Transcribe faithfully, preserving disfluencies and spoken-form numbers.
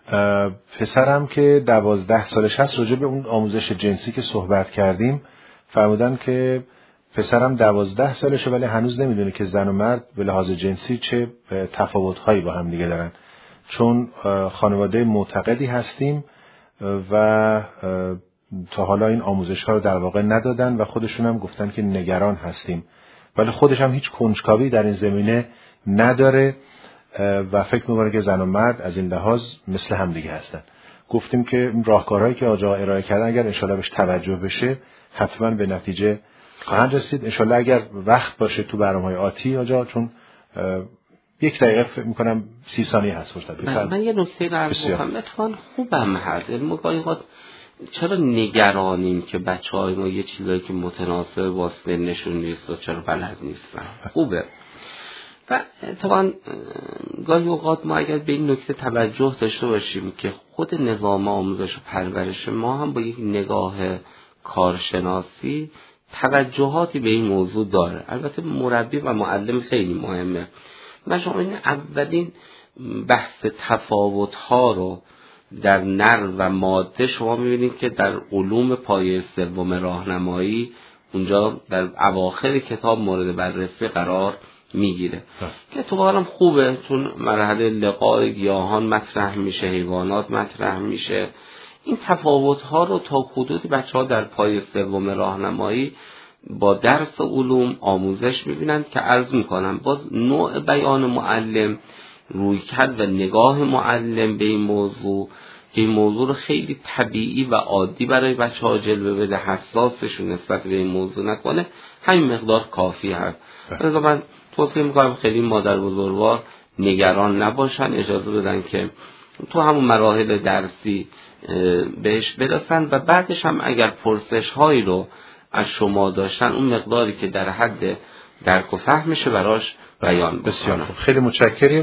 پسرم که دوازده سالش هست، راجع به اون آموزش جنسی که صحبت کردیم فرمودن که پسرم دوازده سالشه ولی هنوز نمیدونه که زن و مرد به لحاظ جنسی چه تفاوت‌هایی با هم دیگه دارن، چون خانواده معتقدی هستیم و تا حالا این آموزش‌ها رو در واقع ندادن و خودشون هم گفتن که نگران هستیم، ولی خودش هم هیچ کنجکاوی در این زمینه نداره و فکر می‌کنه که زن و مرد از این لحاظ مثل هم دیگه هستن. گفتیم که راهکارهایی که آقا ارائه کردن اگر انشالله بهش توجه بشه حتما به نتیجه خواهند رسید. انشالله اگر وقت باشه تو برنامه‌های آتی آقا، چون یک دقیقه فکر می‌کنم سی ثانیه هست فرصت. من, من یه نکته رو عرض می‌کنم، اتفاقاً خوبم هست. موقعی چرا نگرانیم که بچه‌های ما یه چیزایی که متناسب با سنشون نیست و چرا بلد نیستن؟ خوبه. و طبعا گاهی اوقات ما اگر به این نکته توجه داشته باشیم که خود نظام آموزش و پرورش ما هم با یک نگاه کارشناسی توجهاتی به این موضوع داره. البته مربی و معلم خیلی مهمه. من شما این اولین بحث تفاوت‌ها رو در نر و ماده شما می‌بینید که در علوم پایه سوم راهنمایی اونجا در اواخر کتاب مورد بررسی قرار میگیره که تو هم خوبه، چون مرحله لقاء گیاهان مطرح میشه، حیوانات مطرح میشه. این تفاوت‌ها رو تا حدودی بچه‌ها در پایه سوم راهنمایی با درس علوم آموزش میبینن که عرض میکنم باز نوع بیان معلم، رویکرد و نگاه معلم به این موضوع که این موضوع رو خیلی طبیعی و عادی برای بچه‌ها جلوه بده، حساسشون نسبت به این موضوع نکنه، همین مقدار کافی هست. لذا من توصیه میکنم خیلی مادر بزرگوار نگران نباشن، اجازه بدن که تو همون مراحل درسی بهش برسن و بعدش هم اگر پرسش هایی رو از شما داشتن اون مقداری که در حد درک و فهمشه براش بیان بسیار. خیلی متشکرم.